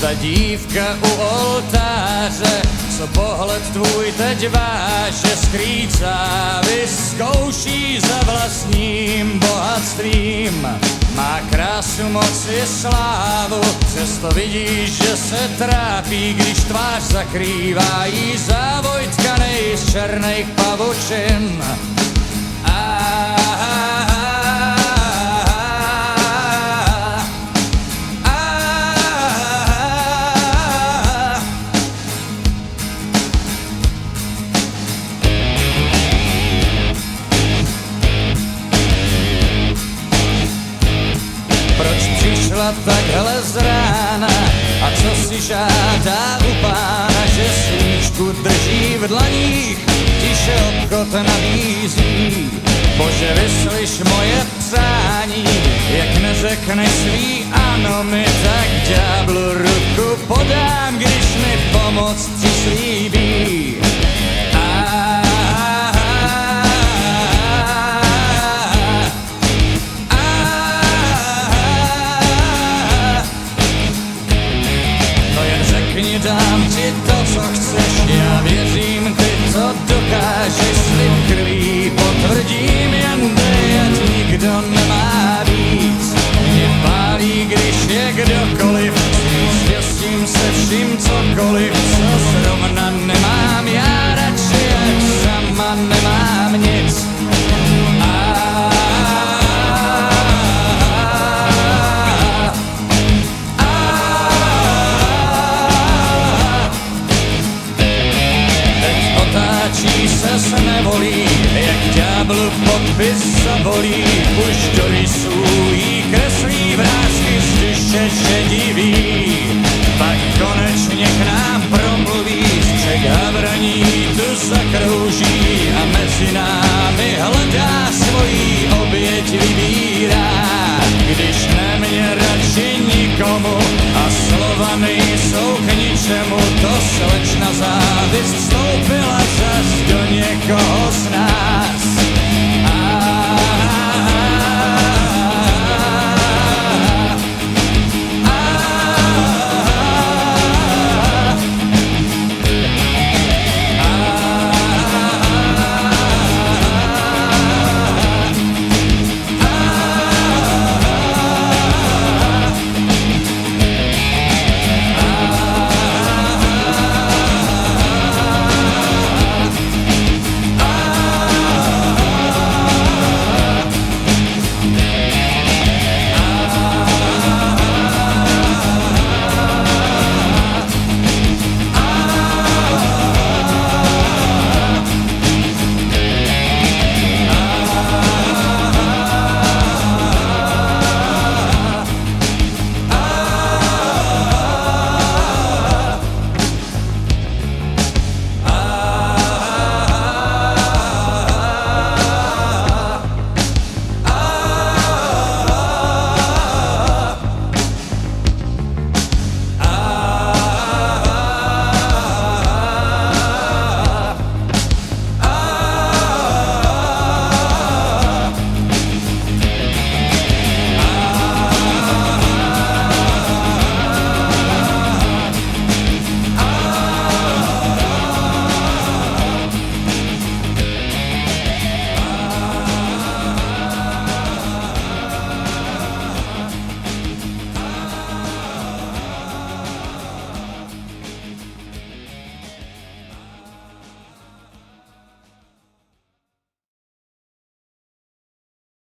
ta dívka u oltáře, co pohled tvůj teď váže, skrýcá, vyzkouší za vlastním bohatstvím. Má krásu, moc i slávu, přesto vidíš, že se trápí, když tvář zakrývá jí závoj tkanej z černých pavučin. Takhle z rána a co si žádá u pána, že svíčku drží v dlaních, tiše obchod nabízí. Bože, vyslyš moje přání, jak neřekneš svý ano mi, tak ďáblu ruku podám, když mi pomoc přislíbí. Dám ti to, co chceš, já věřím, ty to dokážeš, slib krví potvrdím, jen dej, ať nikdo nemá víc. Mě pálí, když je kdokoliv, štěstím se vším cokoliv, co zrovna nemám, já radši, jak sama nemám nic. Se nevolí, jak ďáblu podpis zabolí, už do rysů jí kreslí vrásky z duše šedivý. Pak konečně k nám promluví, střek havraní tu zakrouží a mezi námi hledá svojí oběť vybírá. Když nemě radši nikomu a slova nejsou k ničemu, to slečna závist vstoupila